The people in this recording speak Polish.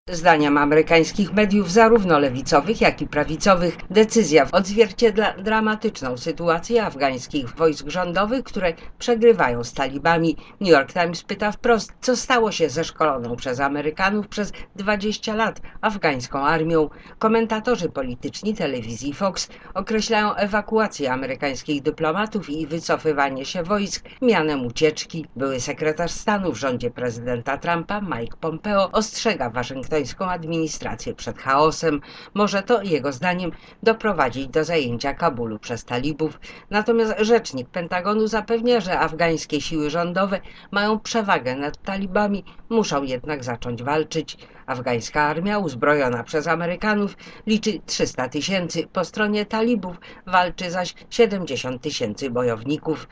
Zdaniem amerykańskich mediów, zarówno lewicowych, jak i prawicowych, decyzja odzwierciedla dramatyczną sytuację afgańskich wojsk rządowych, które przegrywają z talibami. New York Times pyta wprost, co stało się ze szkoloną przez Amerykanów przez 20 lat afgańską armią. Komentatorzy polityczni telewizji Fox określają ewakuację amerykańskich dyplomatów i wycofywanie się wojsk mianem ucieczki. Były sekretarz stanu w rządzie prezydenta Trumpa, Mike Pompeo, ostrzega waszyngtońską administrację przed chaosem. Może to, jego zdaniem, doprowadzić do zajęcia Kabulu przez talibów. Natomiast rzecznik Pentagonu zapewnia, że afgańskie siły rządowe mają przewagę nad talibami, muszą jednak zacząć walczyć. Afgańska armia, uzbrojona przez Amerykanów, liczy 300 000, po stronie talibów walczy zaś 70 000 bojowników.